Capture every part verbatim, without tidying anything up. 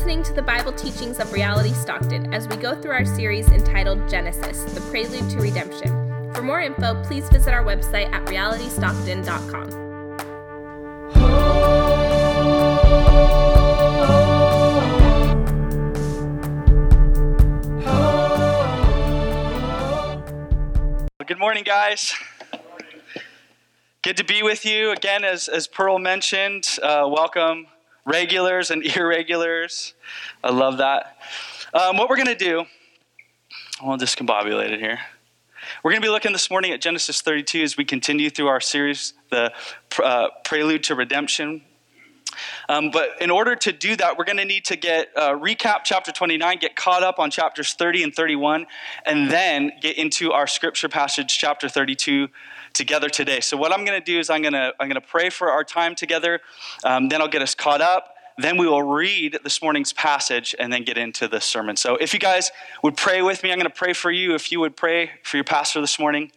listening to the Bible teachings of Reality Stockton as we go through our series entitled Genesis, the Prelude to Redemption. For more info, please visit our website at reality stockton dot com. Good morning, guys. Good to be with you. Again, as, as Pearl mentioned, uh, welcome regulars and irregulars. I love that. Um, what we're going to do, I'm all discombobulated here. We're going to be looking this morning at Genesis thirty-two as we continue through our series, the uh, Prelude to Redemption. Um, but in order to do that, we're going to need to get uh, recap chapter twenty-nine, get caught up on chapters thirty and thirty-one, and then get into our scripture passage, chapter thirty-two, together today. So what I'm going to do is I'm going to I'm going to pray for our time together. Um, then I'll get us caught up. Then we will read this morning's passage and then get into the sermon. So if you guys would pray with me, I'm going to pray for you. If you would pray for your pastor this morning.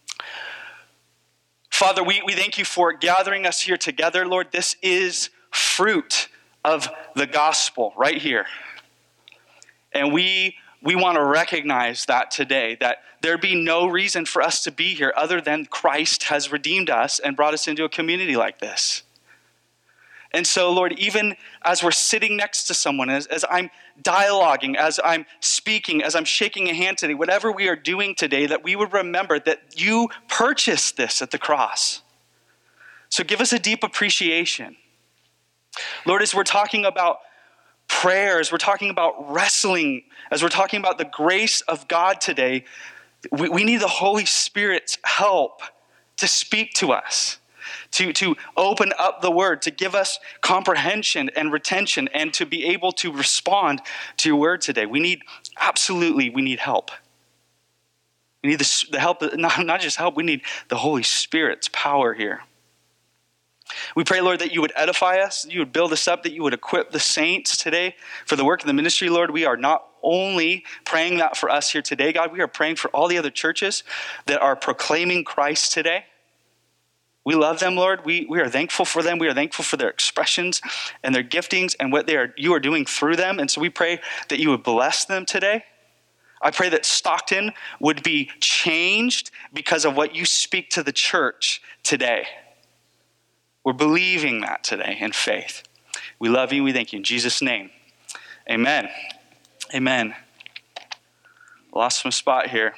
Father, we, we thank you for gathering us here together, Lord. This is fruit of the gospel right here. And we we want to recognize that today, that there be no reason for us to be here other than Christ has redeemed us and brought us into a community like this. And so, Lord, even as we're sitting next to someone, as, as I'm dialoguing, as I'm speaking, as I'm shaking a hand today, whatever we are doing today, that we would remember that you purchased this at the cross. So give us a deep appreciation. Lord, as we're talking about prayers, we're talking about wrestling, as we're talking about the grace of God today, we, we need the Holy Spirit's help to speak to us, to, to open up the word, to give us comprehension and retention, and to be able to respond to your word today. We need, absolutely, we need help. We need the, the help, not, not just help, we need the Holy Spirit's power here. We pray, Lord, that you would edify us, that you would build us up, that you would equip the saints today for the work of the ministry, Lord. We are not only praying that for us here today, God, we are praying for all the other churches that are proclaiming Christ today. We love them, Lord. We, we are thankful for them. We are thankful for their expressions and their giftings and what they are you are doing through them. And so we pray that you would bless them today. I pray that Stockton would be changed because of what you speak to the church today. We're believing that today in faith. We love you. We thank you. In Jesus' name, amen. Amen. Lost my spot here.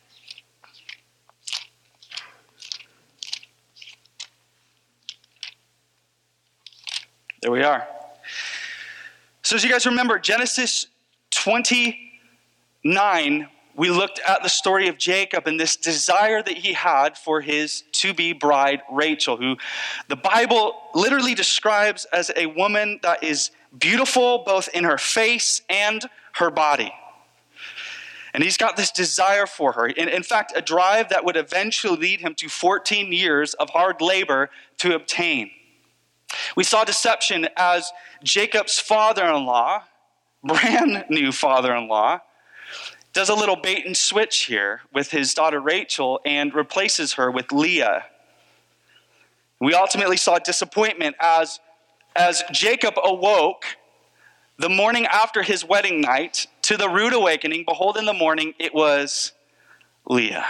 There we are. So as you guys remember, Genesis twenty-nine, we looked at the story of Jacob and this desire that he had for his to-be bride, Rachel, who the Bible literally describes as a woman that is beautiful both in her face and her body. And he's got this desire for her. In, in fact, a drive that would eventually lead him to fourteen years of hard labor to obtain. We saw deception as Jacob's father-in-law, brand new father-in-law, does a little bait and switch here with his daughter Rachel and replaces her with Leah. We ultimately saw disappointment as, as Jacob awoke the morning after his wedding night to the rude awakening. Behold, in the morning, it was Leah.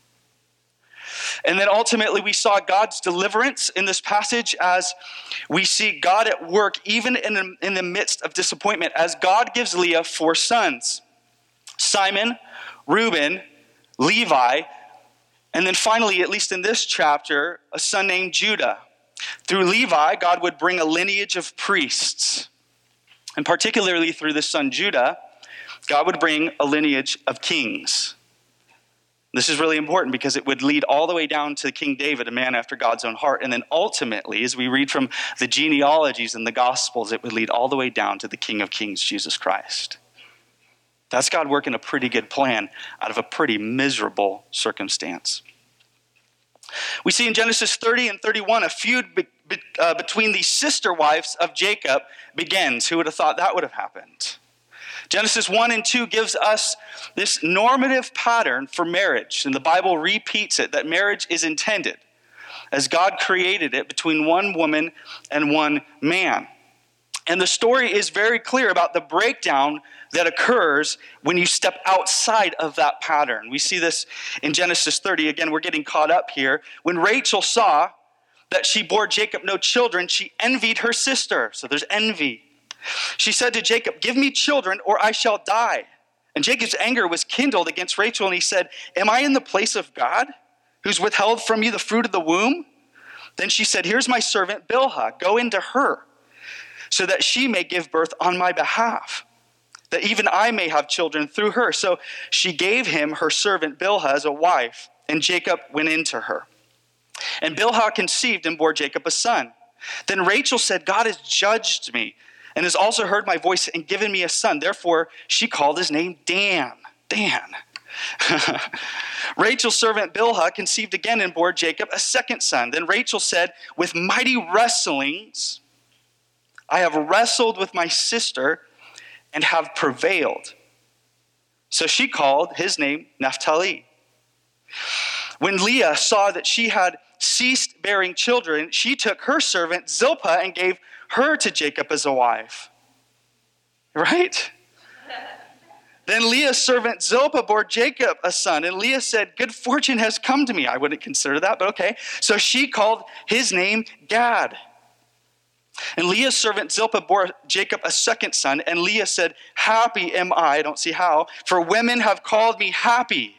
And then ultimately we saw God's deliverance in this passage as we see God at work even in the, in the midst of disappointment, as God gives Leah four sons. Simon, Reuben, Levi, and then finally, at least in this chapter, a son named Judah. Through Levi, God would bring a lineage of priests. And particularly through this son Judah, God would bring a lineage of kings. This is really important because it would lead all the way down to King David, a man after God's own heart. And then ultimately, as we read from the genealogies in the Gospels, it would lead all the way down to the King of Kings, Jesus Christ. That's God working a pretty good plan out of a pretty miserable circumstance. We see in Genesis thirty and thirty-one, a feud be, be, uh, between the sister wives of Jacob begins. Who would have thought that would have happened? Genesis one and two gives us this normative pattern for marriage, and the Bible repeats it, that marriage is intended as God created it between one woman and one man. And the story is very clear about the breakdown that occurs when you step outside of that pattern. We see this in Genesis thirty. Again, we're getting caught up here. When Rachel saw that she bore Jacob no children, she envied her sister. So there's envy. She said to Jacob, "Give me children or I shall die." And Jacob's anger was kindled against Rachel, and he said, "Am I in the place of God, who's withheld from you the fruit of the womb?" Then she said, "Here's my servant Bilhah. Go into her, so that she may give birth on my behalf, that even I may have children through her." So she gave him her servant Bilhah as a wife, and Jacob went into her. And Bilhah conceived and bore Jacob a son. Then Rachel said, "God has judged me and has also heard my voice and given me a son." Therefore, she called his name Dan. Dan. Rachel's servant Bilhah conceived again and bore Jacob a second son. Then Rachel said, "With mighty wrestlings, I have wrestled with my sister and have prevailed." So she called his name Naphtali. When Leah saw that she had ceased bearing children, she took her servant Zilpah and gave her to Jacob as a wife. Right? Then Leah's servant Zilpah bore Jacob a son, and Leah said, "Good fortune has come to me." I wouldn't consider that, but okay. So she called his name Gad. And Leah's servant Zilpah bore Jacob a second son, and Leah said, "Happy am I," I don't see how, "for women have called me happy."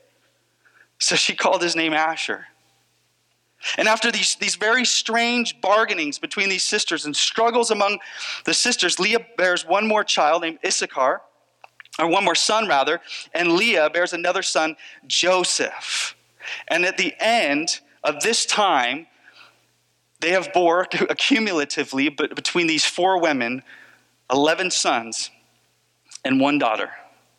So she called his name Asher. And after these, these very strange bargainings between these sisters and struggles among the sisters, Leah bears one more child named Issachar, or one more son rather, and Leah bears another son, Joseph. And at the end of this time, they have bore accumulatively, but between these four women, eleven sons and one daughter.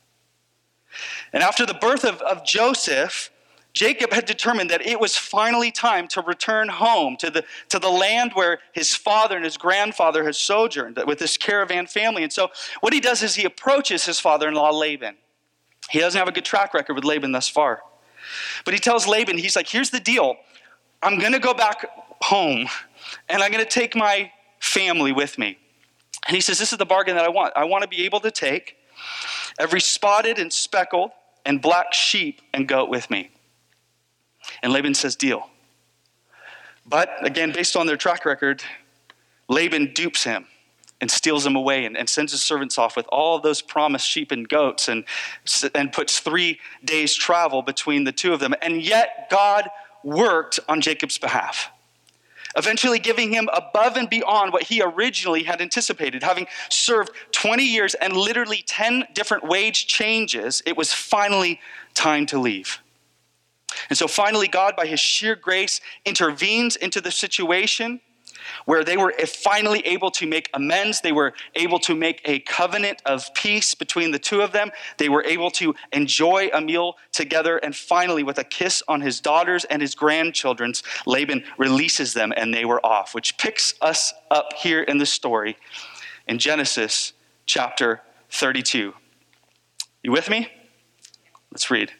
And after the birth of, of Joseph, Jacob had determined that it was finally time to return home to the, to the land where his father and his grandfather had sojourned with this caravan family. And so what he does is he approaches his father-in-law Laban. He doesn't have a good track record with Laban thus far. But he tells Laban, he's like, "Here's the deal. I'm going to go back home and I'm going to take my family with me." And he says, "This is the bargain that I want. I want to be able to take every spotted and speckled and black sheep and goat with me." And Laban says, "Deal." But again, based on their track record, Laban dupes him and steals him away and, and sends his servants off with all of those promised sheep and goats and, and puts three days travel between the two of them. And yet God worked on Jacob's behalf, eventually giving him above and beyond what he originally had anticipated. Having served twenty years and literally ten different wage changes, it was finally time to leave. And so finally, God, by his sheer grace, intervenes into the situation where they were finally able to make amends. They were able to make a covenant of peace between the two of them. They were able to enjoy a meal together. And finally, with a kiss on his daughters and his grandchildren's, Laban releases them and they were off, which picks us up here in the story in Genesis chapter thirty-two. You with me? Let's read.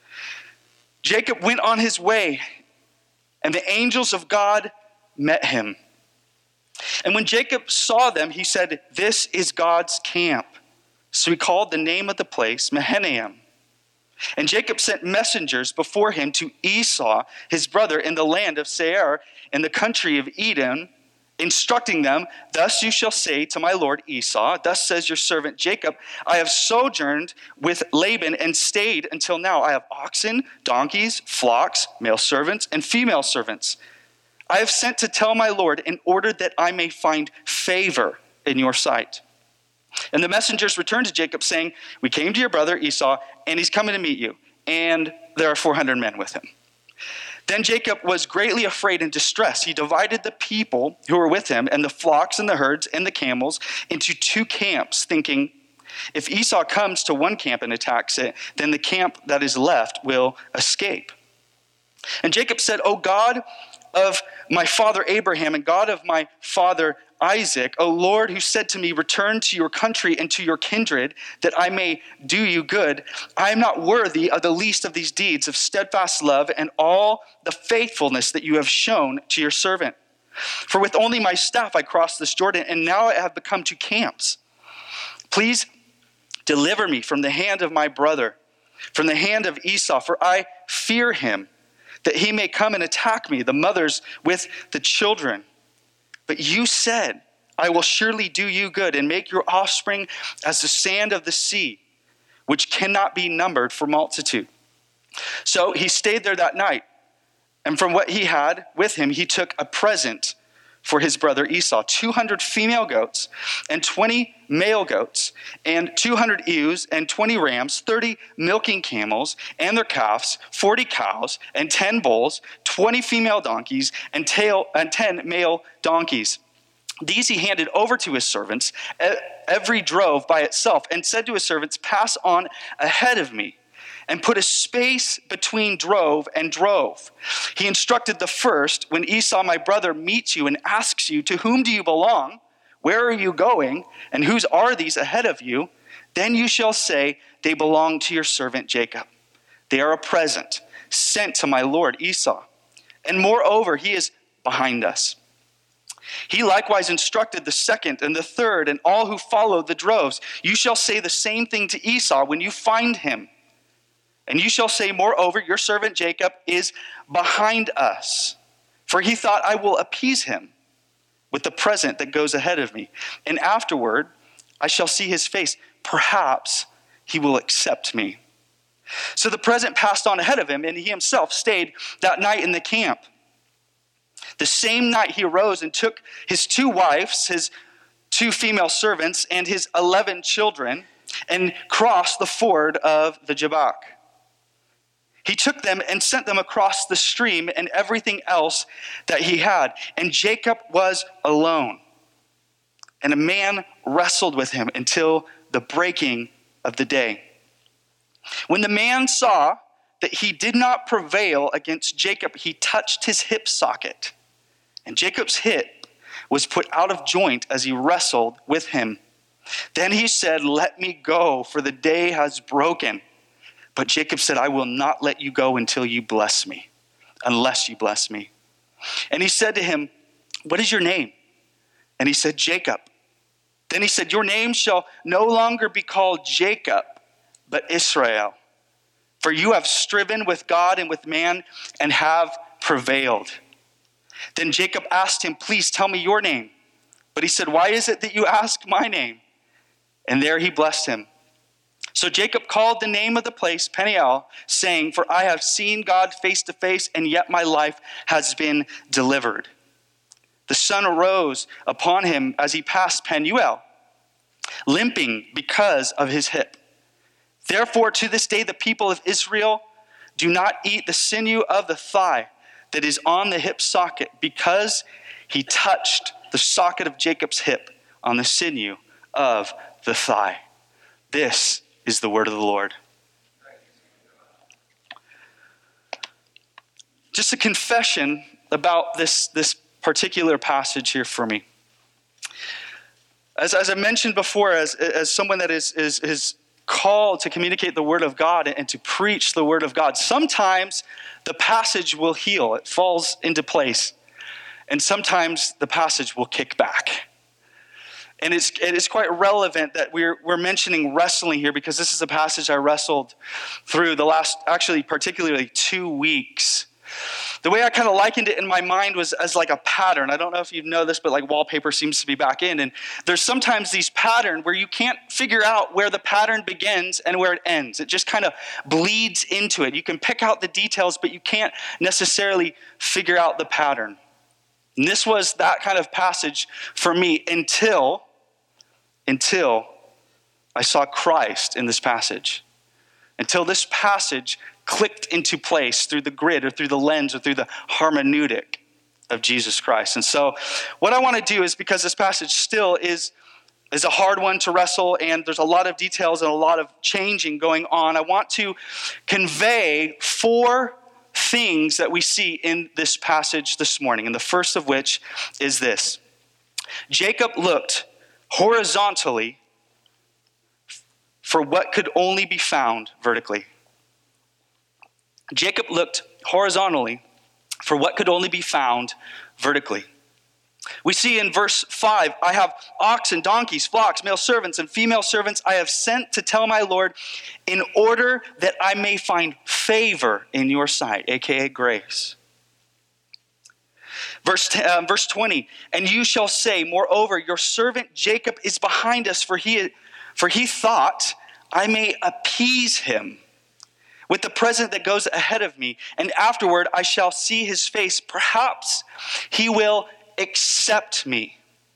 Jacob went on his way, and the angels of God met him. And when Jacob saw them, he said, "This is God's camp." So he called the name of the place Mahanaim. And Jacob sent messengers before him to Esau, his brother, in the land of Seir, in the country of Edom, instructing them, "Thus you shall say to my lord Esau, thus says your servant Jacob, I have sojourned with Laban and stayed until now. I have oxen, donkeys, flocks, male servants, and female servants. I have sent to tell my lord in order that I may find favor in your sight." And the messengers returned to Jacob saying, "We came to your brother Esau, and he's coming to meet you, and there are four hundred men with him." Then Jacob was greatly afraid and distressed. He divided the people who were with him and the flocks and the herds and the camels into two camps, thinking, if Esau comes to one camp and attacks it, then the camp that is left will escape. And Jacob said, "O God of my father Abraham and God of my father Isaac, O Lord, who said to me, return to your country and to your kindred, that I may do you good. I am not worthy of the least of these deeds of steadfast love and all the faithfulness that you have shown to your servant. For with only my staff I crossed this Jordan, and now I have become two camps. Please deliver me from the hand of my brother, from the hand of Esau, for I fear him, that he may come and attack me, the mothers with the children. But you said, I will surely do you good and make your offspring as the sand of the sea, which cannot be numbered for multitude. So he stayed there that night, and from what he had with him, he took a present for his brother Esau, two hundred female goats and twenty male goats, and two hundred ewes and twenty rams, thirty milking camels and their calves, forty cows and ten bulls, twenty female donkeys and, tail, and ten male donkeys. These he handed over to his servants, every drove by itself, and said to his servants, pass on ahead of me, and put a space between drove and drove. He instructed the first, when Esau, my brother, meets you and asks you, to whom do you belong? Where are you going? And whose are these ahead of you? Then you shall say, they belong to your servant Jacob. They are a present sent to my lord Esau. And moreover, he is behind us. He likewise instructed the second and the third and all who followed the droves. You shall say the same thing to Esau when you find him. And you shall say, moreover, your servant Jacob is behind us. For he thought, I will appease him with the present that goes ahead of me. And afterward, I shall see his face. Perhaps he will accept me. So the present passed on ahead of him, and he himself stayed that night in the camp. The same night he arose and took his two wives, his two female servants, and his eleven children, and crossed the ford of the Jabbok. He took them and sent them across the stream and everything else that he had. And Jacob was alone. And a man wrestled with him until the breaking of the day. When the man saw that he did not prevail against Jacob, he touched his hip socket. And Jacob's hip was put out of joint as he wrestled with him. Then he said, let me go, for the day has broken. But Jacob said, I will not let you go until you bless me, unless you bless me. And he said to him, what is your name? And he said, Jacob. Then he said, your name shall no longer be called Jacob, but Israel. For you have striven with God and with man and have prevailed. Then Jacob asked him, please tell me your name. But he said, why is it that you ask my name? And there he blessed him. So Jacob called the name of the place Peniel, saying, for I have seen God face to face, and yet my life has been delivered. The sun arose upon him as he passed Penuel, limping because of his hip. Therefore, to this day, the people of Israel do not eat the sinew of the thigh that is on the hip socket, because he touched the socket of Jacob's hip on the sinew of the thigh. This is the word of the Lord. Just a confession about this, this particular passage here for me. As, as I mentioned before, as, as someone that is, is, is called to communicate the word of God and to preach the word of God, sometimes the passage will heal. It falls into place. And sometimes the passage will kick back. And it's, it is quite relevant that we're, we're mentioning wrestling here, because this is a passage I wrestled through the last, actually particularly two weeks. The way I kind of likened it in my mind was as like a pattern. I don't know if you know this, but like wallpaper seems to be back in. And there's sometimes these patterns where you can't figure out where the pattern begins and where it ends. It just kind of bleeds into it. You can pick out the details, but you can't necessarily figure out the pattern. And this was that kind of passage for me until, until I saw Christ in this passage. Until this passage clicked into place through the grid or through the lens or through the hermeneutic of Jesus Christ. And so what I want to do is, because this passage still is, is a hard one to wrestle, and there's a lot of details and a lot of changing going on, I want to convey four things that we see in this passage this morning. And the first of which is this. Jacob looked horizontally for what could only be found vertically. Jacob looked horizontally for what could only be found vertically. We see in verse five, I have oxen, donkeys, flocks, male servants, and female servants I have sent to tell my Lord in order that I may find favor in your sight, aka grace. Verse, ten, uh, verse twenty, and you shall say, moreover, your servant Jacob is behind us, for he, for he thought I may appease him with the present that goes ahead of me, and afterward I shall see his face. Perhaps he will accept me.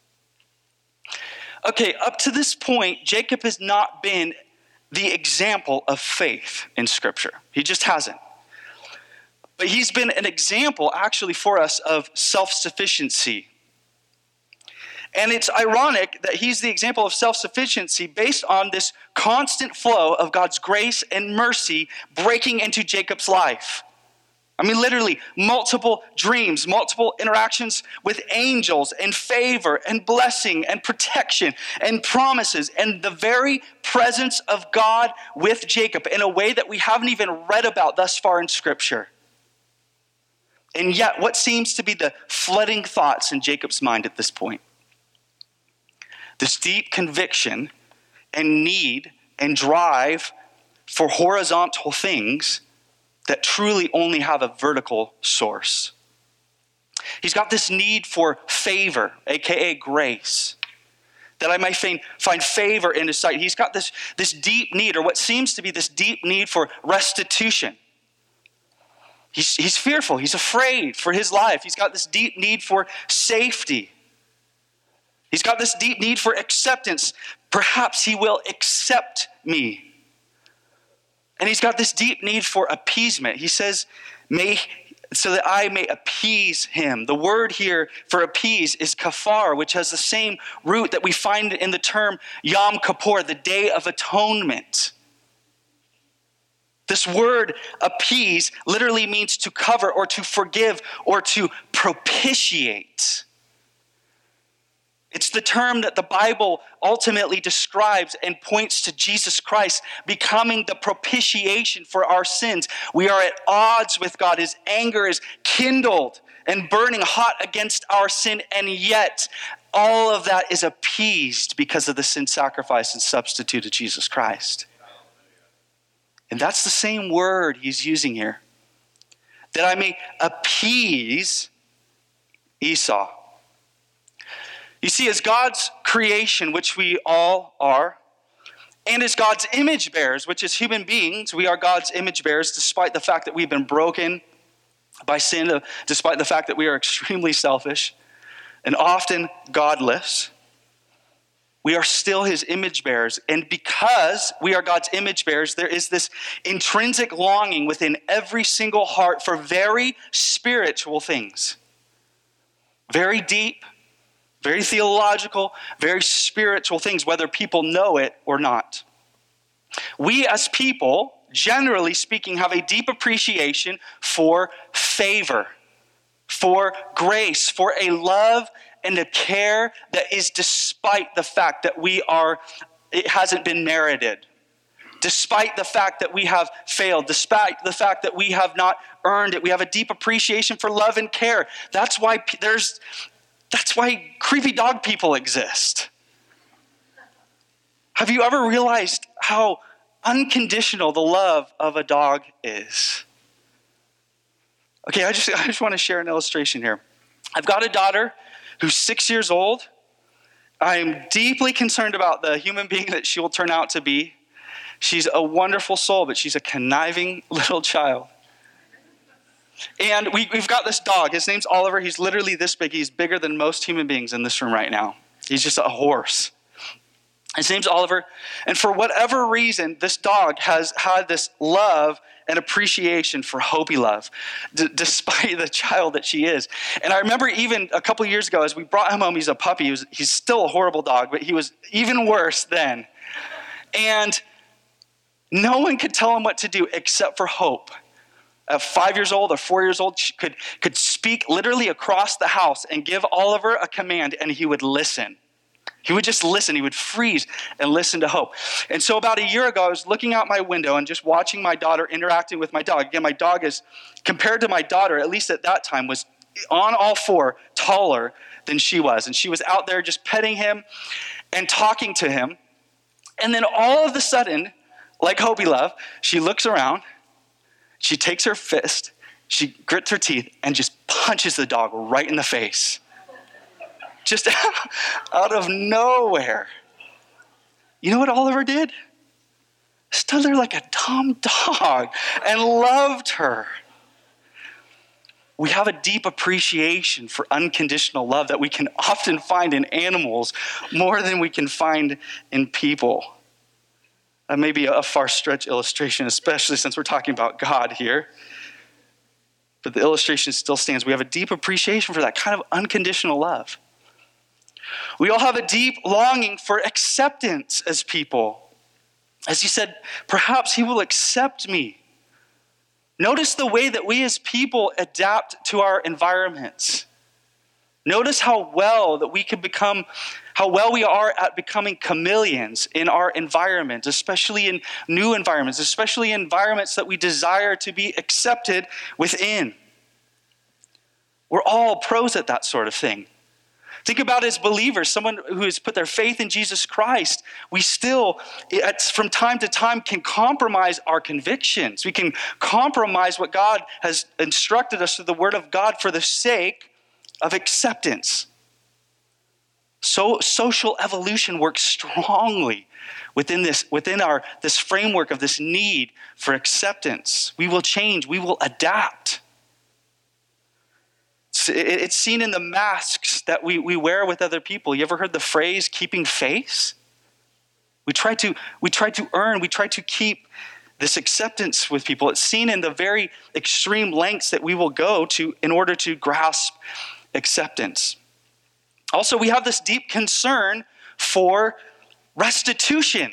Okay, up to this point, Jacob has not been the example of faith in Scripture. He just hasn't. But he's been an example, actually, for us of self-sufficiency. And it's ironic that he's the example of self-sufficiency based on this constant flow of God's grace and mercy breaking into Jacob's life. I mean, literally, multiple dreams, multiple interactions with angels, and favor, and blessing, and protection, and promises, and the very presence of God with Jacob in a way that we haven't even read about thus far in Scripture. And yet, what seems to be the flooding thoughts in Jacob's mind at this point? This deep conviction and need and drive for horizontal things that truly only have a vertical source. He's got this need for favor, aka grace, that I might find, find favor in his sight. He's got this, this deep need, or what seems to be this deep need for restitution. He's, he's fearful, he's afraid for his life. He's got this deep need for safety. He's got this deep need for acceptance. Perhaps he will accept me. And he's got this deep need for appeasement. He says, may, so that I may appease him. The word here for appease is kafar, which has the same root that we find in the term Yom Kippur, the Day of Atonement. This word appease literally means to cover or to forgive or to propitiate. It's the term that the Bible ultimately describes and points to Jesus Christ becoming the propitiation for our sins. We are at odds with God. His anger is kindled and burning hot against our sin, and yet all of that is appeased because of the sin sacrifice and substitute of Jesus Christ. And that's the same word he's using here. That I may appease Esau. You see, as God's creation, which we all are, and as God's image bearers, which is human beings, we are God's image bearers despite the fact that we've been broken by sin, despite the fact that we are extremely selfish and often godless. We are still his image bearers. And because we are God's image bearers, there is this intrinsic longing within every single heart for very spiritual things. Very deep, very theological, very spiritual things, whether people know it or not. We as people, generally speaking, have a deep appreciation for favor, for grace, for a love and a care that is despite the fact that we are, it hasn't been merited. Despite the fact that we have failed, despite the fact that we have not earned it, we have a deep appreciation for love and care. That's why there's, that's why creepy dog people exist. Have you ever realized how unconditional the love of a dog is? Okay, I just, I just want to share an illustration here. I've got a daughter who's six years old. I'm deeply concerned about the human being that she will turn out to be. She's a wonderful soul, but she's a conniving little child. And we, we've got this dog. His name's Oliver. He's literally this big. He's bigger than most human beings in this room right now. He's just a horse. His name's Oliver. And for whatever reason, this dog has had this love and appreciation for Hopi love, d- despite the child that she is. And I remember even a couple years ago, as we brought him home, he's a puppy. He was, he's still a horrible dog, but he was even worse then. And no one could tell him what to do except for Hope. At five years old or four years old, she could, could speak literally across the house and give Oliver a command, and he would listen. He would just listen. He would freeze and listen to Hope. And so about a year ago, I was looking out my window and just watching my daughter interacting with my dog. Again, my dog is, compared to my daughter, at least at that time, was on all four, taller than she was. And she was out there just petting him and talking to him. And then all of a sudden, like Hobie Love, she looks around, she takes her fist, she grits her teeth, and just punches the dog right in the face. Just out of nowhere. You know what Oliver did? Stood there like a dumb dog and loved her. We have a deep appreciation for unconditional love that we can often find in animals more than we can find in people. That may be a far stretch illustration, especially since we're talking about God here. But the illustration still stands. We have a deep appreciation for that kind of unconditional love. We all have a deep longing for acceptance as people. As he said, perhaps he will accept me. Notice the way that we as people adapt to our environments. Notice how well that we can become, how well we are at becoming chameleons in our environment, especially in new environments, especially in environments that we desire to be accepted within. We're all pros at that sort of thing. Think about as believers, someone who has put their faith in Jesus Christ, we still, from time to time, can compromise our convictions. We can compromise what God has instructed us through the Word of God for the sake of acceptance. So social evolution works strongly within this, within our this framework of this need for acceptance. We will change, we will adapt. It's seen in the masks that we, we wear with other people. You ever heard the phrase keeping face? We try to we try to earn, we try to keep this acceptance with people. It's seen in the very extreme lengths that we will go to in order to grasp acceptance. Also, we have this deep concern for restitution.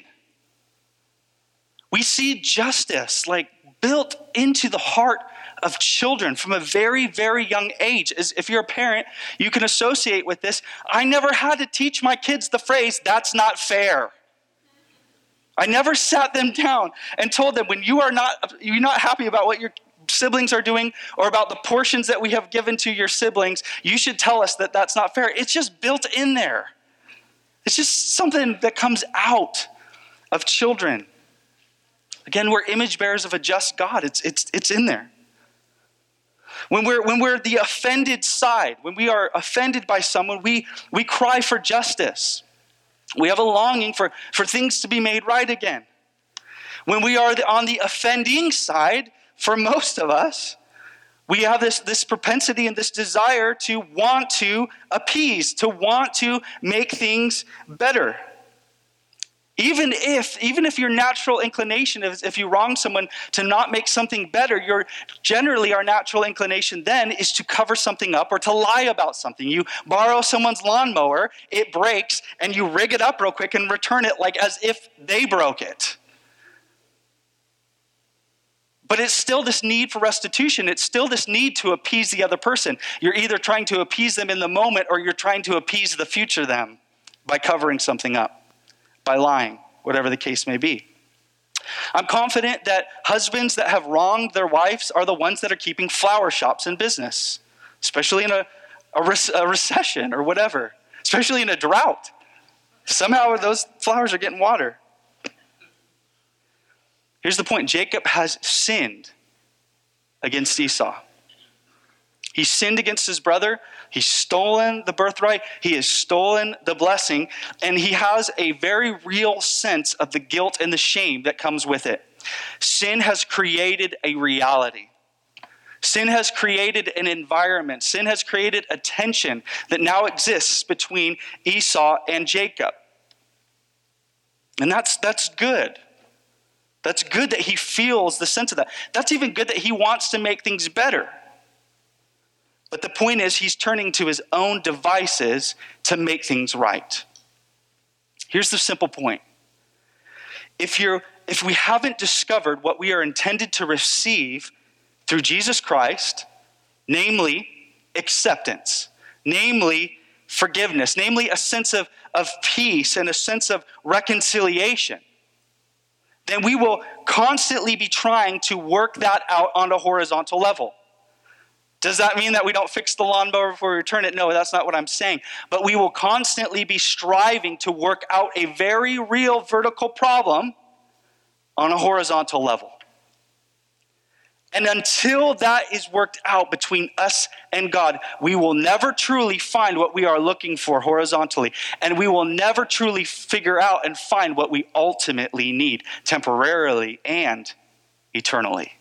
We see justice like built into the heart of children from a very, very young age. As if you're a parent, you can associate with this. I never had to teach my kids the phrase, that's not fair. I never sat them down and told them, when you are not, you're not happy about what your siblings are doing or about the portions that we have given to your siblings, you should tell us that that's not fair. It's just built in there. It's just something that comes out of children. Again, we're image bearers of a just God. It's, it's, it's in there. When we're, when we're the offended side, when we are offended by someone, we, we cry for justice. We have a longing for, for things to be made right again. When we are the, on the offending side, for most of us, we have this, this propensity and this desire to want to appease, to want to make things better. Even if, even if your natural inclination is, if you wrong someone, to not make something better, your generally our natural inclination then is to cover something up or to lie about something. You borrow someone's lawnmower, it breaks, and you rig it up real quick and return it like as if they broke it. But it's still this need for restitution. It's still this need to appease the other person. You're either trying to appease them in the moment or you're trying to appease the future them by covering something up. By lying, whatever the case may be. I'm confident that husbands that have wronged their wives are the ones that are keeping flower shops in business, especially in a, a, re- a recession or whatever, especially in a drought. Somehow those flowers are getting water. Here's the point. Jacob has sinned against Esau. He sinned against his brother. He's stolen the birthright. He has stolen the blessing. And he has a very real sense of the guilt and the shame that comes with it. Sin has created a reality. Sin has created an environment. Sin has created a tension that now exists between Esau and Jacob. And that's, that's good. That's good that he feels the sense of that. That's even good that he wants to make things better. But the point is, he's turning to his own devices to make things right. Here's the simple point. If you're, if we haven't discovered what we are intended to receive through Jesus Christ, namely acceptance, namely forgiveness, namely a sense of, of peace and a sense of reconciliation, then we will constantly be trying to work that out on a horizontal level. Does that mean that we don't fix the lawnmower before we return it? No, that's not what I'm saying. But we will constantly be striving to work out a very real vertical problem on a horizontal level. And until that is worked out between us and God, we will never truly find what we are looking for horizontally. And we will never truly figure out and find what we ultimately need temporarily and eternally.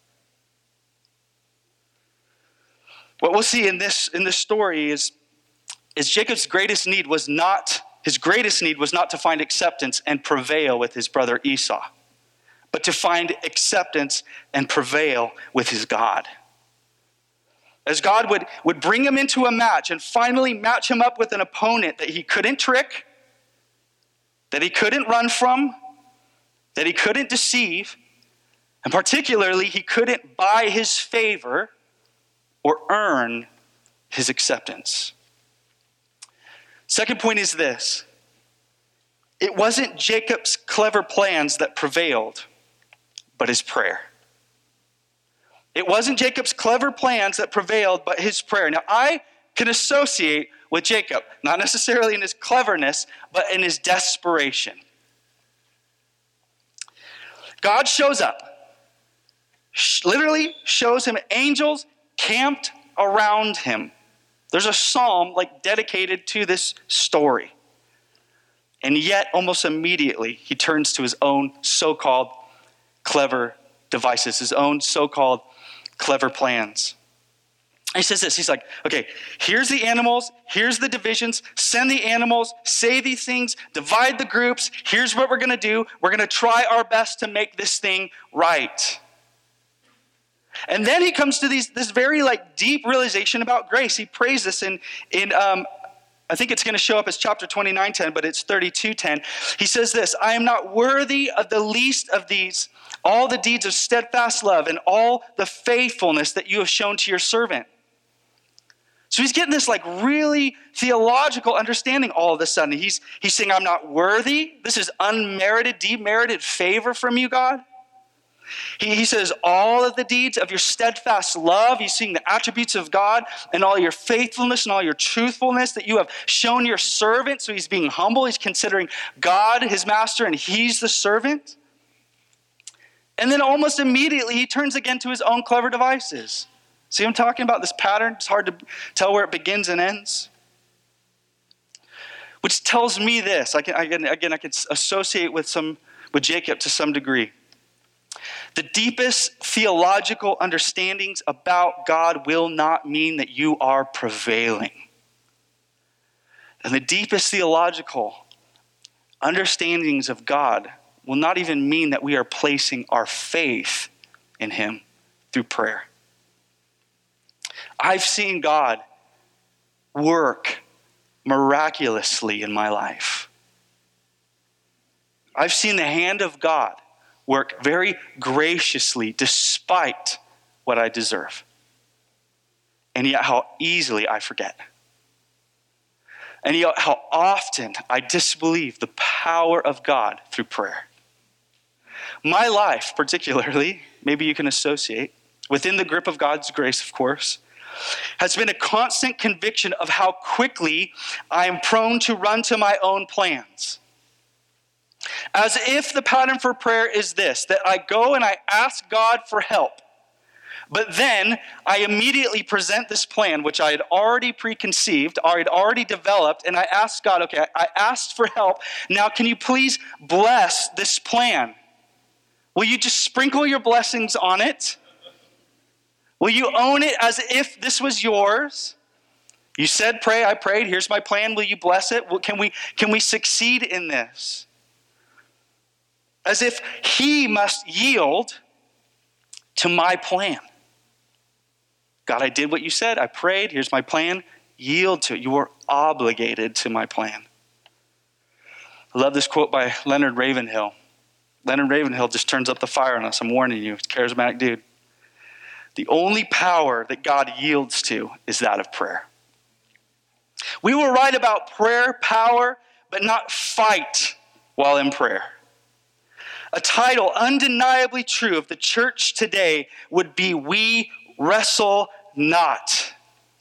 What we'll see in this, in this story is, is Jacob's greatest need was not, his greatest need was not to find acceptance and prevail with his brother Esau, but to find acceptance and prevail with his God. As God would, would bring him into a match and finally match him up with an opponent that he couldn't trick, that he couldn't run from, that he couldn't deceive, and particularly he couldn't buy his favor or earn his acceptance. Second point is this. It wasn't Jacob's clever plans that prevailed, but his prayer. It wasn't Jacob's clever plans that prevailed, but his prayer. Now, I can associate with Jacob, not necessarily in his cleverness, but in his desperation. God shows up, literally shows him angels camped around him. There's a psalm like dedicated to this story. And yet, almost immediately, he turns to his own so-called clever devices, his own so-called clever plans. He says this, he's like, okay, here's the animals, here's the divisions, send the animals, say these things, divide the groups, here's what we're going to do. We're going to try our best to make this thing right. And then he comes to these, this very like deep realization about grace. He prays this in, in um, I think it's going to show up as chapter twenty-nine ten, but it's thirty-two ten. He says this, I am not worthy of the least of these, all the deeds of steadfast love and all the faithfulness that you have shown to your servant. So he's getting this like really theological understanding all of a sudden. He's, he's saying, I'm not worthy. This is unmerited, demerited favor from you, God. He, he says all of the deeds of your steadfast love. He's seeing the attributes of God and all your faithfulness and all your truthfulness that you have shown your servant. So he's being humble. He's considering God his master and he's the servant. And then almost immediately he turns again to his own clever devices. See what I'm talking about? This pattern. It's hard to tell where it begins and ends. Which tells me this. I can, I can, again, I can associate with some with Jacob to some degree. The deepest theological understandings about God will not mean that you are prevailing. And the deepest theological understandings of God will not even mean that we are placing our faith in him through prayer. I've seen God work miraculously in my life. I've seen the hand of God work very graciously despite what I deserve. And yet how easily I forget. And yet how often I disbelieve the power of God through prayer. My life particularly, maybe you can associate, within the grip of God's grace, of course, has been a constant conviction of how quickly I am prone to run to my own plans. As if the pattern for prayer is this, that I go and I ask God for help, but then I immediately present this plan, which I had already preconceived, or I had already developed, and I ask God, okay, I asked for help. Now, can you please bless this plan? Will you just sprinkle your blessings on it? Will you own it as if this was yours? You said pray, I prayed, here's my plan, will you bless it? Can we, can we succeed in this? As if he must yield to my plan. God, I did what you said. I prayed. Here's my plan. Yield to it. You are obligated to my plan. I love this quote by Leonard Ravenhill. Leonard Ravenhill just turns up the fire on us. I'm warning you. He's a charismatic dude. The only power that God yields to is that of prayer. We will write about prayer, power, but not fight while in prayer. A title undeniably true of the church today would be We Wrestle not.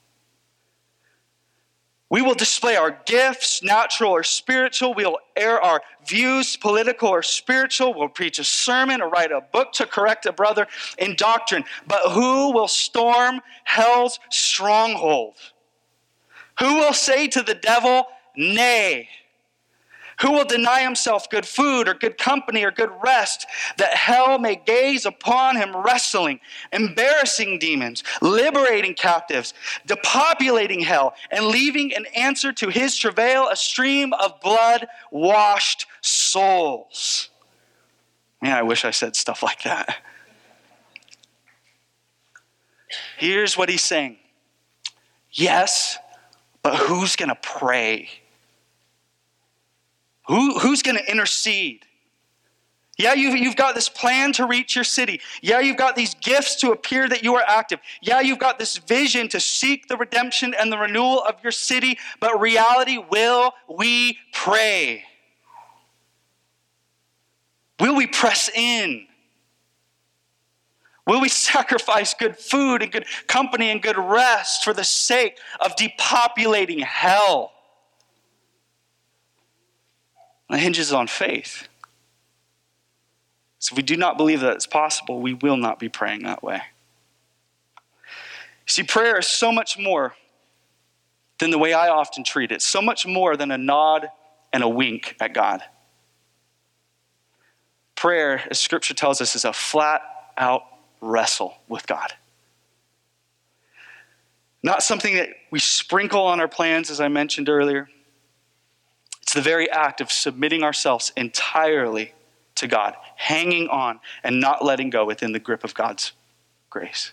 We will display our gifts, natural or spiritual. We'll air our views, political or spiritual. We'll preach a sermon or write a book to correct a brother in doctrine. But who will storm hell's stronghold? Who will say to the devil, nay? Who will deny himself good food or good company or good rest, that hell may gaze upon him wrestling, embarrassing demons, liberating captives, depopulating hell, and leaving an answer to his travail, a stream of blood-washed souls? Man, I wish I said stuff like that. Here's what he's saying. Yes, but who's going to pray? Who, who's going to intercede? Yeah, you've, you've got this plan to reach your city. Yeah, you've got these gifts to appear that you are active. Yeah, you've got this vision to seek the redemption and the renewal of your city. But reality, will we pray? Will we press in? Will we sacrifice good food and good company and good rest for the sake of depopulating hell? It hinges on faith. So if we do not believe that it's possible, we will not be praying that way. See, prayer is so much more than the way I often treat it. So much more than a nod and a wink at God. Prayer, as Scripture tells us, is a flat-out wrestle with God. Not something that we sprinkle on our plans, as I mentioned earlier. It's the very act of submitting ourselves entirely to God, hanging on and not letting go within the grip of God's grace.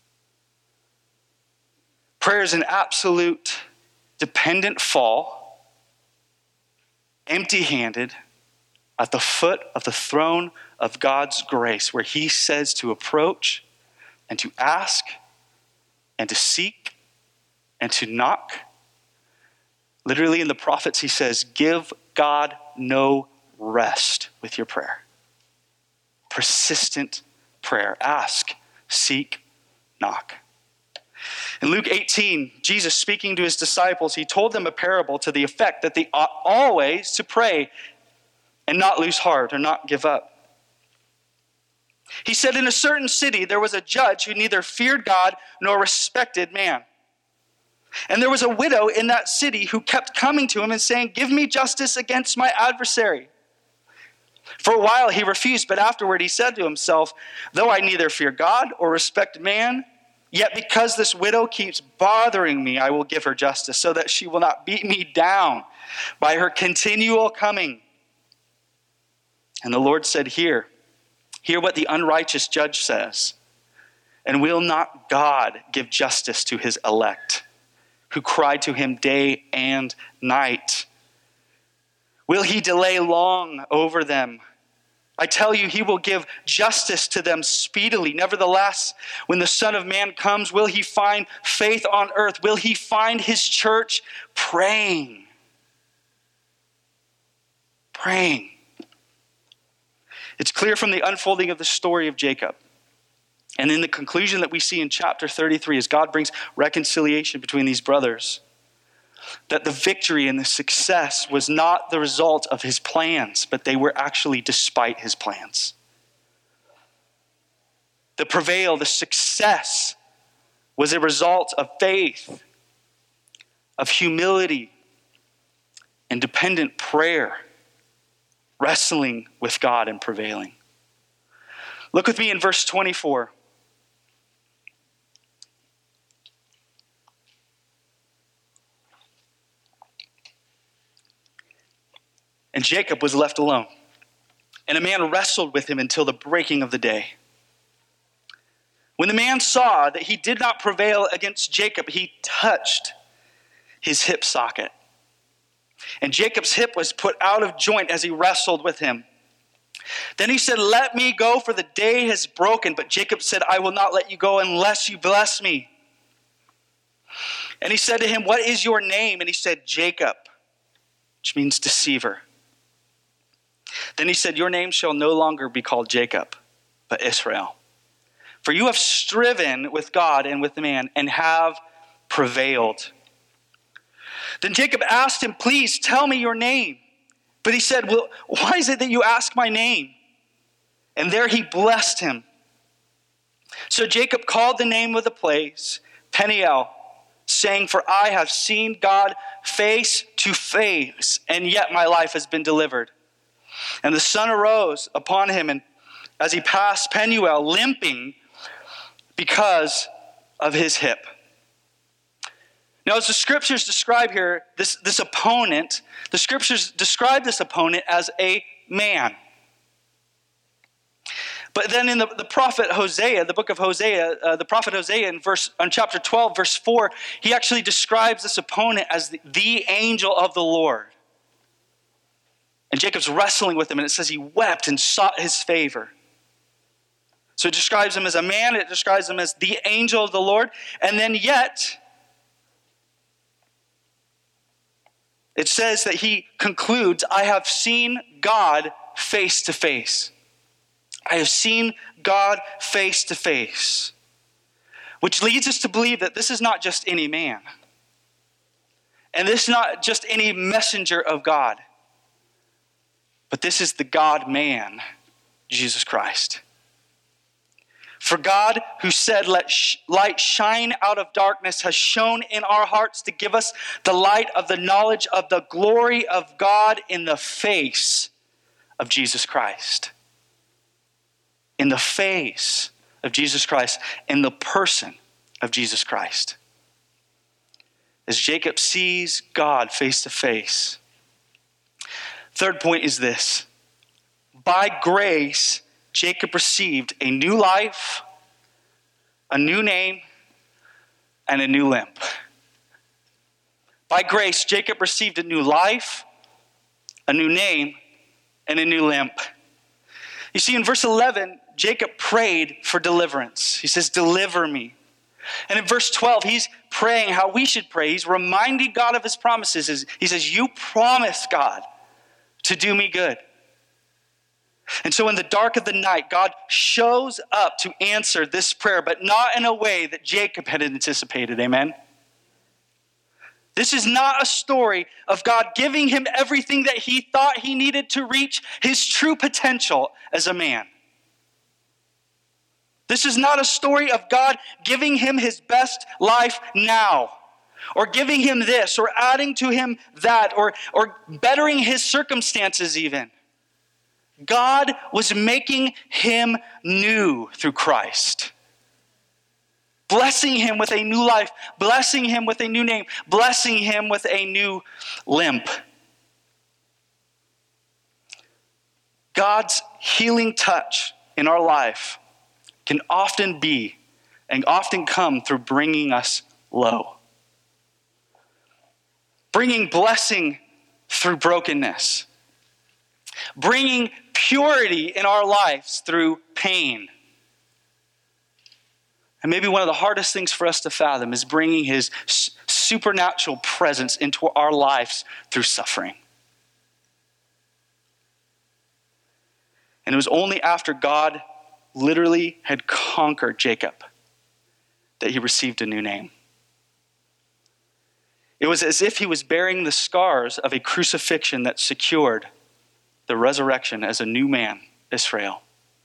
Prayer is an absolute dependent fall, empty-handed, at the foot of the throne of God's grace, where he says to approach and to ask and to seek and to knock. Literally in the prophets, he says, give God no rest with your prayer. Persistent prayer. Ask, seek, knock. In Luke eighteen, Jesus speaking to his disciples, he told them a parable to the effect that they ought always to pray and not lose heart or not give up. He said, in a certain city, there was a judge who neither feared God nor respected man. And there was a widow in that city who kept coming to him and saying, give me justice against my adversary. For a while he refused, but afterward he said to himself, though I neither fear God or respect man, yet because this widow keeps bothering me, I will give her justice, so that she will not beat me down by her continual coming. And the Lord said, hear, hear what the unrighteous judge says. And will not God give justice to his elect, who cry to him day and night? Will he delay long over them? I tell you, he will give justice to them speedily. Nevertheless, when the Son of Man comes, will he find faith on earth? Will he find his church praying? Praying. It's clear from the unfolding of the story of Jacob, and in the conclusion that we see in chapter thirty-three, as God brings reconciliation between these brothers, that the victory and the success was not the result of his plans, but they were actually despite his plans. The prevail, the success, was a result of faith, of humility, and dependent prayer, wrestling with God and prevailing. Look with me in verse twenty-four. And Jacob was left alone, and a man wrestled with him until the breaking of the day. When the man saw that he did not prevail against Jacob, he touched his hip socket. And Jacob's hip was put out of joint as he wrestled with him. Then he said, let me go, for the day has broken. But Jacob said, I will not let you go unless you bless me. And he said to him, what is your name? And he said, Jacob, which means deceiver. Then he said, your name shall no longer be called Jacob, but Israel. For you have striven with God and with man and have prevailed. Then Jacob asked him, please tell me your name. But he said, well, why is it that you ask my name? And there he blessed him. So Jacob called the name of the place Peniel, saying, for I have seen God face to face, and yet my life has been delivered. And the sun arose upon him, and as he passed Penuel, limping because of his hip. Now, as the scriptures describe here, this, this opponent, the scriptures describe this opponent as a man. But then in the, the prophet Hosea, the book of Hosea, uh, the prophet Hosea in verse on chapter twelve, verse four, he actually describes this opponent as the, the angel of the Lord. And Jacob's wrestling with him, and it says he wept and sought his favor. So it describes him as a man, it describes him as the angel of the Lord, and then yet, it says that he concludes, I have seen God face to face. I have seen God face to face. Which leads us to believe that this is not just any man. And this is not just any messenger of God. But this is the God-man, Jesus Christ. For God, who said, let sh- light shine out of darkness, has shone in our hearts to give us the light of the knowledge of the glory of God in the face of Jesus Christ. In the face of Jesus Christ, in the person of Jesus Christ. As Jacob sees God face to face. Third point is this. By grace, Jacob received a new life, a new name, and a new limp. By grace, Jacob received a new life, a new name, and a new limp. You see, in verse eleven, Jacob prayed for deliverance. He says, deliver me. And in verse twelve, he's praying how we should pray. He's reminding God of his promises. He says, you promised, God, to do me good. And so in the dark of the night, God shows up to answer this prayer, but not in a way that Jacob had anticipated. Amen? This is not a story of God giving him everything that he thought he needed to reach his true potential as a man. This is not a story of God giving him his best life now, or giving him this, or adding to him that, or, or bettering his circumstances even. God was making him new through Christ. Blessing him with a new life, blessing him with a new name, blessing him with a new limp. God's healing touch in our life can often be and often come through bringing us low. Bringing blessing through brokenness. Bringing purity in our lives through pain. And maybe one of the hardest things for us to fathom is bringing his supernatural presence into our lives through suffering. And it was only after God literally had conquered Jacob that he received a new name. It was as if he was bearing the scars of a crucifixion that secured the resurrection as a new man, Israel.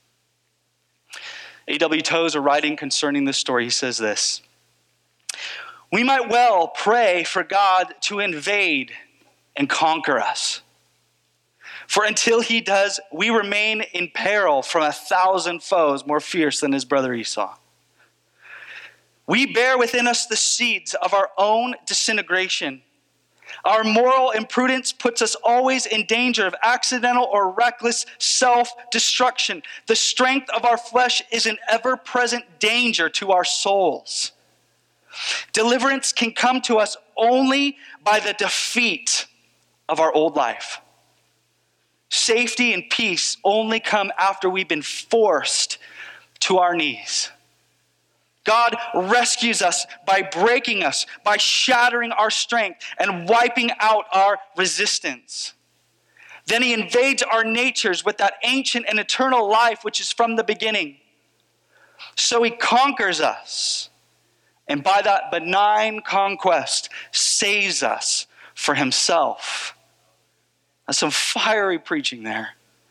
A W Tozer, writing concerning this story, he says this: we might well pray for God to invade and conquer us. For until he does, we remain in peril from a thousand foes more fierce than his brother Esau. We bear within us the seeds of our own disintegration. Our moral imprudence puts us always in danger of accidental or reckless self-destruction. The strength of our flesh is an ever-present danger to our souls. Deliverance can come to us only by the defeat of our old life. Safety and peace only come after we've been forced to our knees. God rescues us by breaking us, by shattering our strength and wiping out our resistance. Then he invades our natures with that ancient and eternal life which is from the beginning. So he conquers us, and by that benign conquest, saves us for himself. That's some fiery preaching there.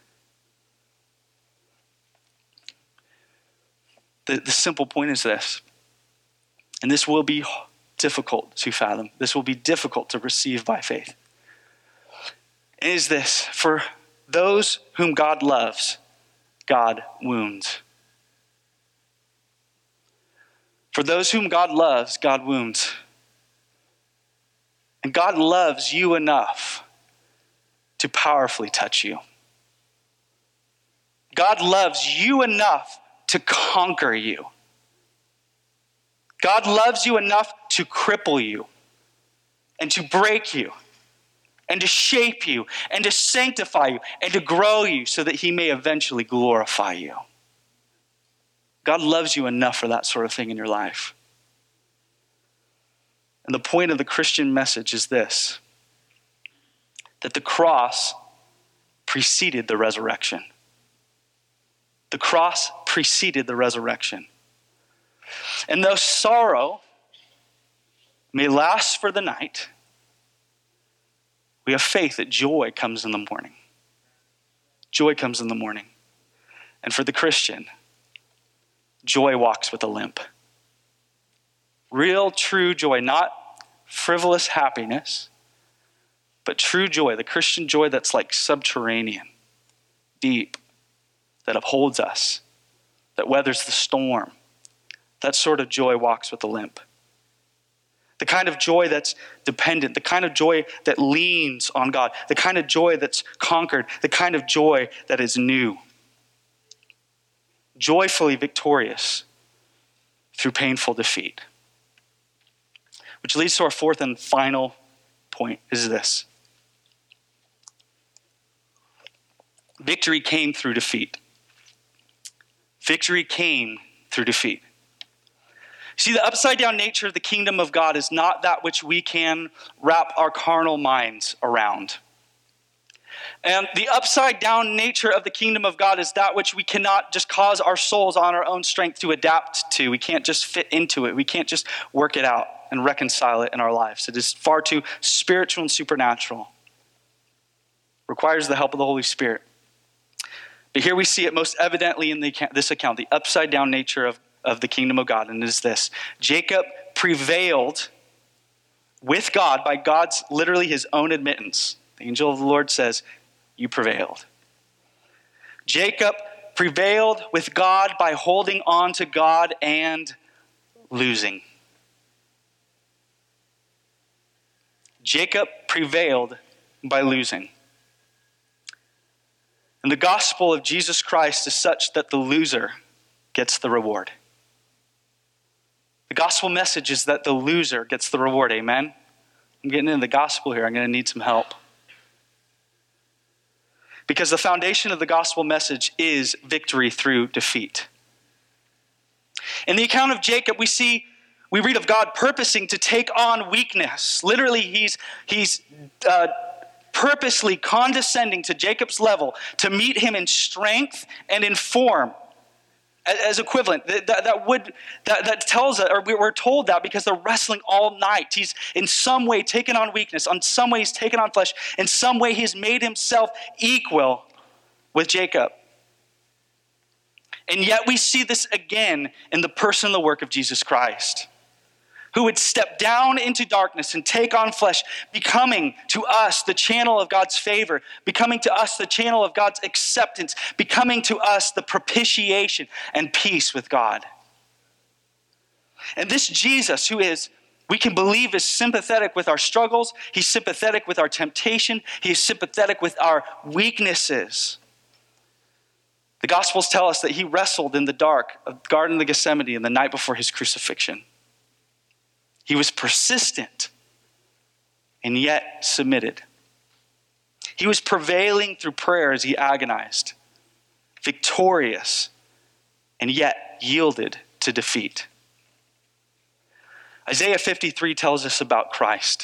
The, the simple point is this, and this will be difficult to fathom. This will be difficult to receive by faith. Is this: for those whom God loves, God wounds. For those whom God loves, God wounds. And God loves you enough to powerfully touch you. God loves you enough to conquer you. God loves you enough to cripple you and to break you and to shape you and to sanctify you and to grow you so that he may eventually glorify you. God loves you enough for that sort of thing in your life. And the point of the Christian message is this: that the cross preceded the resurrection. The cross preceded the resurrection. And though sorrow may last for the night, we have faith that joy comes in the morning. Joy comes in the morning. And for the Christian, joy walks with a limp. Real, true joy, not frivolous happiness, but true joy, the Christian joy that's like subterranean, deep, that upholds us, that weathers the storm. That sort of joy walks with a limp. The kind of joy that's dependent, the kind of joy that leans on God, the kind of joy that's conquered, the kind of joy that is new. Joyfully victorious through painful defeat. Which leads to our fourth and final point, is this: victory came through defeat. Victory came through defeat. See, the upside down nature of the kingdom of God is not that which we can wrap our carnal minds around. And the upside down nature of the kingdom of God is that which we cannot just cause our souls on our own strength to adapt to. We can't just fit into it. We can't just work it out and reconcile it in our lives. It is far too spiritual and supernatural. Requires the help of the Holy Spirit. But here we see it most evidently in the, this account, the upside down nature of, of the kingdom of God. And it is this: Jacob prevailed with God by God's, literally his own admittance. The angel of the Lord says, you prevailed. Jacob prevailed with God by holding on to God and losing. Jacob prevailed by losing. And the gospel of Jesus Christ is such that the loser gets the reward. The gospel message is that the loser gets the reward. Amen? I'm getting into the gospel here. I'm going to need some help. Because the foundation of the gospel message is victory through defeat. In the account of Jacob, we see, we read of God purposing to take on weakness. Literally, he's, he's uh, purposely condescending to Jacob's level to meet him in strength and in form as equivalent. That, that, that would that, that tells us, or we're told that because they're wrestling all night. He's in some way taken on weakness. In some way he's taken on flesh. In some way he's made himself equal with Jacob. And yet we see this again in the person and the work of Jesus Christ, who would step down into darkness and take on flesh, becoming to us the channel of God's favor, becoming to us the channel of God's acceptance, becoming to us the propitiation and peace with God. And this Jesus, who is, we can believe, is sympathetic with our struggles, he's sympathetic with our temptation, he's sympathetic with our weaknesses. The Gospels tell us that he wrestled in the dark of the Garden of Gethsemane in the night before his crucifixion. He was persistent and yet submitted. He was prevailing through prayer as he agonized, victorious and yet yielded to defeat. Isaiah fifty-three tells us about Christ.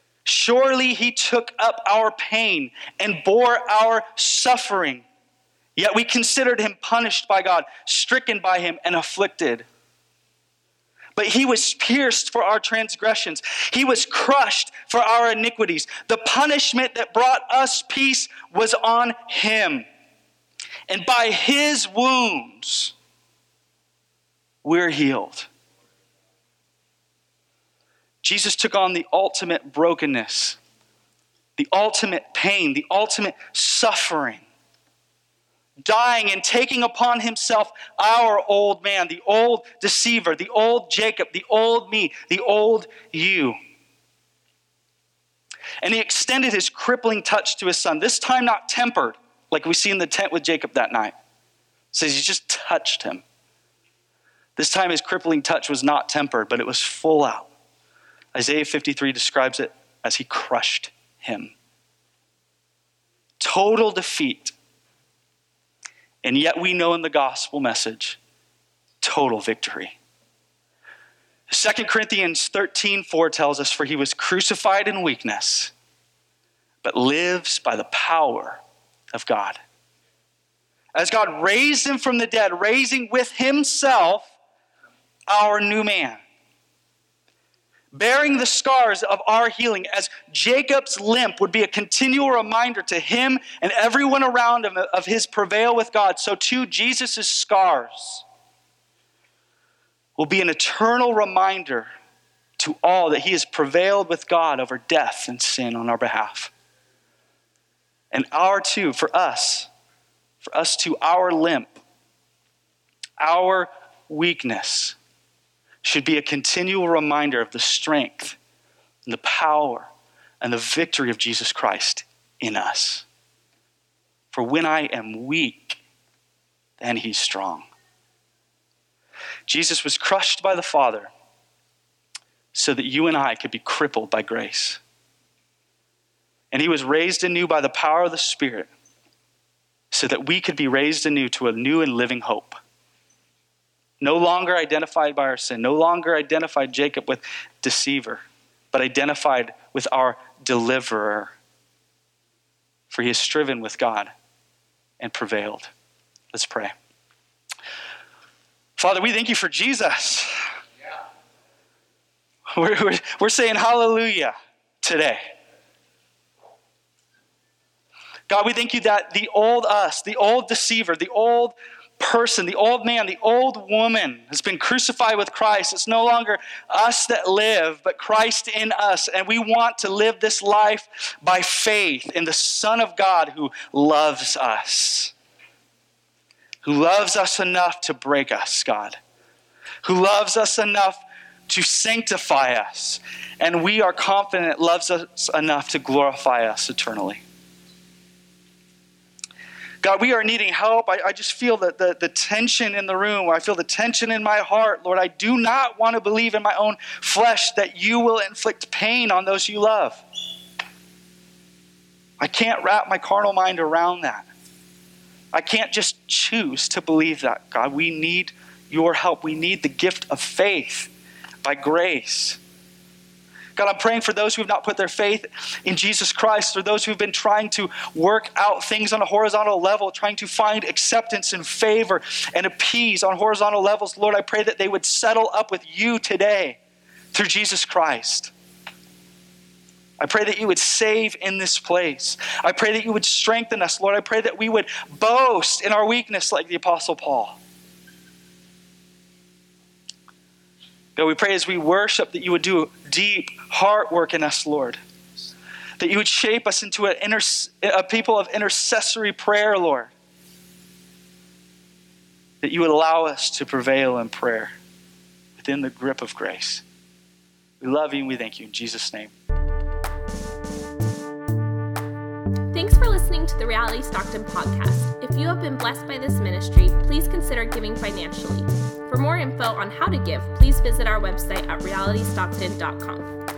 Surely he took up our pain and bore our suffering, Yet we considered him punished by God, stricken by him, and afflicted. But he was pierced for our transgressions. He was crushed for our iniquities. The punishment that brought us peace was on him. And by his wounds, we're healed. Jesus took on the ultimate brokenness, the ultimate pain, the ultimate suffering, dying and taking upon himself our old man, the old deceiver, the old Jacob, the old me, the old you. And he extended his crippling touch to his son, this time not tempered, like we see in the tent with Jacob that night. It says he just touched him. This time his crippling touch was not tempered, but it was full out. Isaiah fifty-three describes it as he crushed him. Total defeat. And yet we know in the gospel message, total victory. Second Corinthians thirteen four tells us, for he was crucified in weakness, but lives by the power of God. As God raised him from the dead, raising with himself our new man, bearing the scars of our healing, as Jacob's limp would be a continual reminder to him and everyone around him of his prevail with God, so too Jesus' scars will be an eternal reminder to all that he has prevailed with God over death and sin on our behalf. And our too, for us, for us too, our limp, our weakness should be a continual reminder of the strength and the power and the victory of Jesus Christ in us. For when I am weak, then he's strong. Jesus was crushed by the Father so that you and I could be crippled by grace. And he was raised anew by the power of the Spirit so that we could be raised anew to a new and living hope. No longer identified by our sin, no longer identified Jacob with deceiver, but identified with our deliverer. For he has striven with God and prevailed. Let's pray. Father, we thank you for Jesus. Yeah. We're, we're, we're saying hallelujah today. God, we thank you that the old us, the old deceiver, the old person, the old man, the old woman has been crucified with Christ. It's no longer us that live, but Christ in us. And we want to live this life by faith in the Son of God who loves us. Who loves us enough to break us, God. Who loves us enough to sanctify us. And we are confident loves us enough to glorify us eternally. God, we are needing help. I, I just feel the, the, the tension in the room. I feel the tension in my heart. Lord, I do not want to believe in my own flesh that you will inflict pain on those you love. I can't wrap my carnal mind around that. I can't just choose to believe that, God. We need your help. We need the gift of faith by grace. God, I'm praying for those who have not put their faith in Jesus Christ, or those who've been trying to work out things on a horizontal level, trying to find acceptance and favor and appease on horizontal levels. Lord, I pray that they would settle up with you today through Jesus Christ. I pray that you would save in this place. I pray that you would strengthen us, Lord. I pray that we would boast in our weakness like the Apostle Paul. God, we pray as we worship that you would do deep heart work in us, Lord. That you would shape us into a, inter- a people of intercessory prayer, Lord. That you would allow us to prevail in prayer within the grip of grace. We love you and we thank you in Jesus' name. Thanks for listening to the Reality Stockton podcast. If you have been blessed by this ministry, please consider giving financially. For more info on how to give, please visit our website at reality stockton dot com.